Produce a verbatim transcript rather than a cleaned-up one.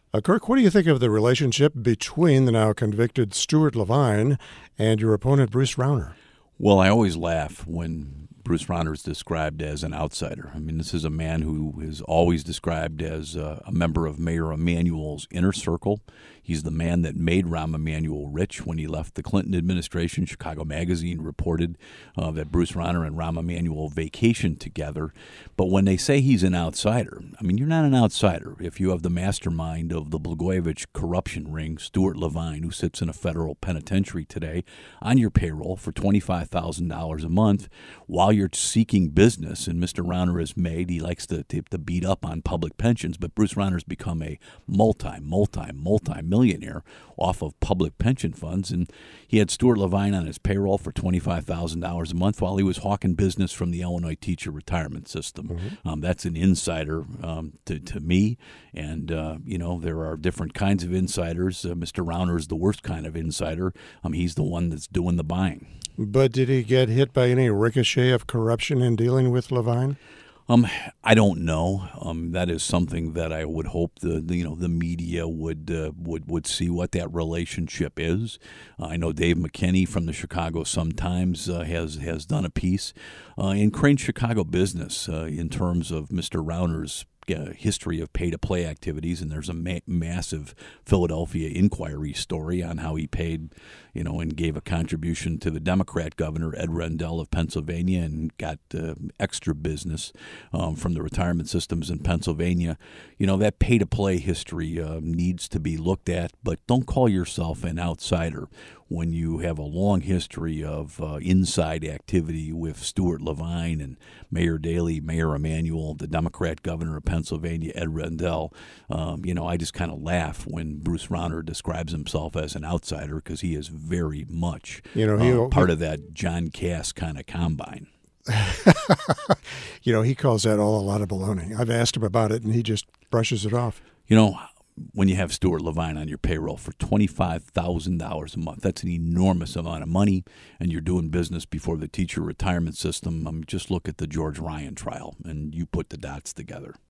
Uh, Kirk, what do you think of the relationship between the now convicted Stuart Levine and your opponent, Bruce Rauner? Well, I always laugh when Bruce Rauner is described as an outsider. I mean, this is a man who is always described as uh, a member of Mayor Emanuel's inner circle. He's the man that made Rahm Emanuel rich when he left the Clinton administration. Chicago Magazine reported uh, that Bruce Rauner and Rahm Emanuel vacationed together. But when they say he's an outsider, I mean, you're not an outsider if you have the mastermind of the Blagojevich corruption ring, Stuart Levine, who sits in a federal penitentiary today, on your payroll for twenty-five thousand dollars a month while you're seeking business. And Mister Rauner is made, he likes to, to, to beat up on public pensions, but Bruce Rauner's become a multi, multi, multi millionaire off of public pension funds, and he had Stuart Levine on his payroll for twenty-five thousand dollars a month while he was hawking business from the Illinois teacher retirement system. Mm-hmm. Um, that's an insider um, to, to me, and uh, you know, there are different kinds of insiders. Uh, Mister Rauner is the worst kind of insider. Um, he's the one that's doing the buying. But did he get hit by any ricochet of corruption in dealing with Levine? Um, I don't know. Um, that is something that I would hope the, the you know the media would uh, would would see what that relationship is. Uh, I know Dave McKinney from the Chicago Sun-Times uh, has has done a piece uh, in Crane Chicago Business uh, in terms of Mister Rauner's Uh, history of pay-to-play activities, and there's a ma- massive Philadelphia Inquiry story on how he paid, you know, and gave a contribution to the Democrat governor, Ed Rendell of Pennsylvania, and got uh, extra business um, from the retirement systems in Pennsylvania. You know, that pay-to-play history uh, needs to be looked at, but don't call yourself an outsider when you have a long history of uh, inside activity with Stuart Levine and Mayor Daley, Mayor Emanuel, the Democrat governor of Pennsylvania, Ed Rendell. Um, you know, I just kind of laugh when Bruce Rauner describes himself as an outsider because he is very much you know, he, uh, part of that John Cass kind of combine. You know, he calls that all a lot of baloney. I've asked him about it, and he just brushes it off. You know, when you have Stuart Levine on your payroll for twenty-five thousand dollars a month, that's an enormous amount of money, and you're doing business before the teacher retirement system. I mean, just look at the George Ryan trial, and you put the dots together.